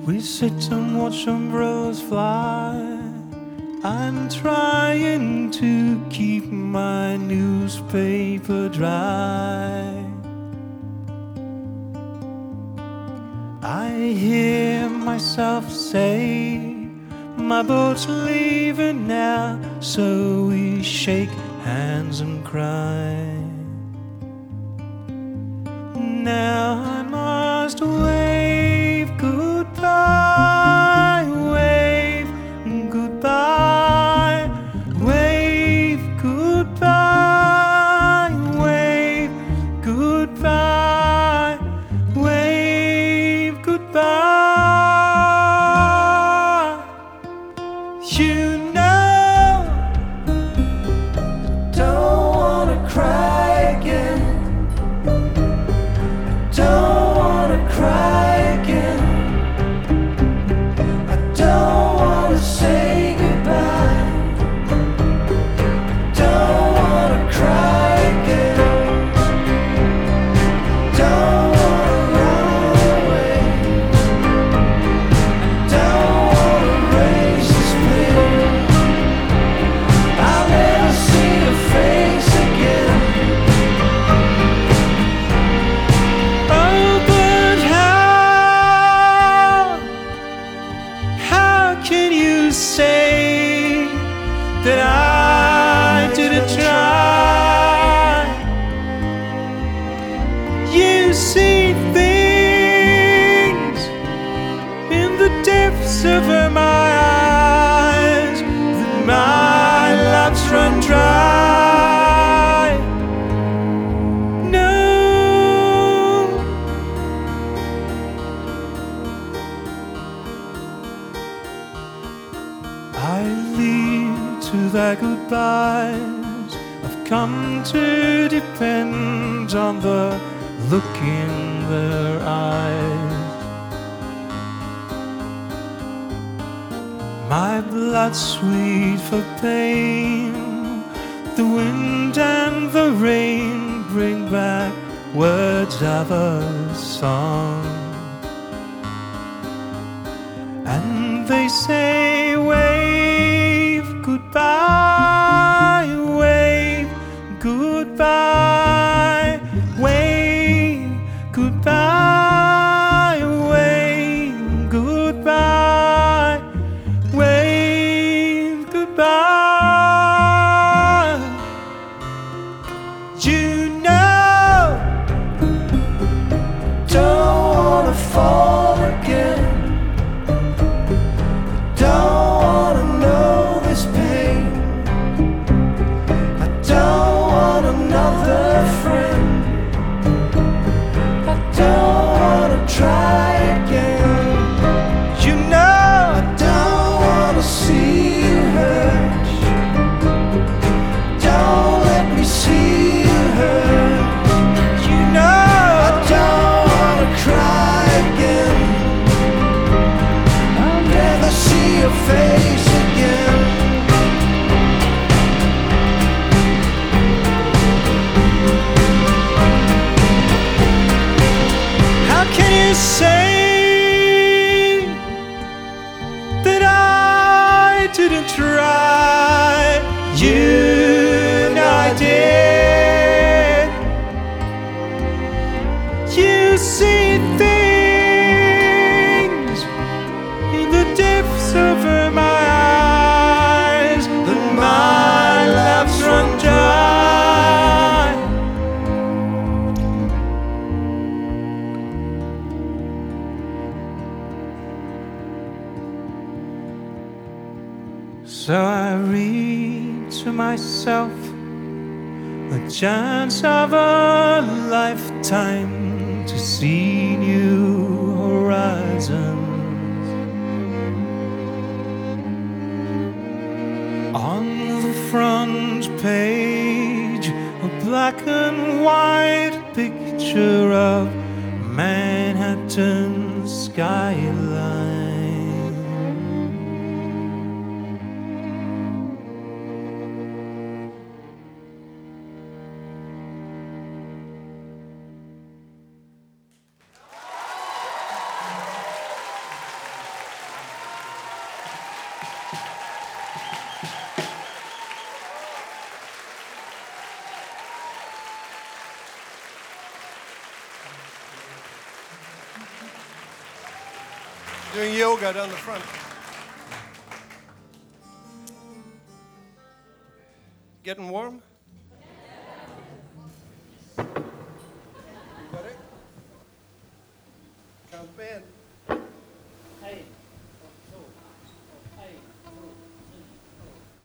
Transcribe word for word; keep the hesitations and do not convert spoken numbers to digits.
We sit and watch umbrellas fly. I'm trying to keep my newspaper dry. I hear myself say, my boat's leaving now, so we shake hands and cry. Now I must wave goodbye, wave goodbye, wave goodbye, wave goodbye, wave goodbye. You know, don't wanna cry again. Don't wanna cry again. I don't wanna say goodbye. Don't wanna cry again. Don't wanna run away. Don't wanna raise this pain. I'll never see your face again. Can you say that I didn't try? You see things in the depths of my eyes that my love's run dry. No, I lead to their goodbyes. I've come to depend on the look in their eyes. My blood's sweet for pain. The wind and the rain bring back words of a song. And they say, wave goodbye, wave goodbye, wave goodbye, wave goodbye, wave goodbye. You know, don't wanna fall again. Don't wanna know this pain. I don't want another friend. I don't wanna try again. You know, I don't wanna see you hurt. Don't let me see you hurt. You know, I don't wanna cry again. I'll never see your face again. How can you say that I didn't try? You know I did. You see things in the depths of my eyes that my love's run dry. So I read to myself a chance of a lifetime to see new horizons. On the front page, a black and white picture of Manhattan skyline. Doing yoga down the front. Getting warm?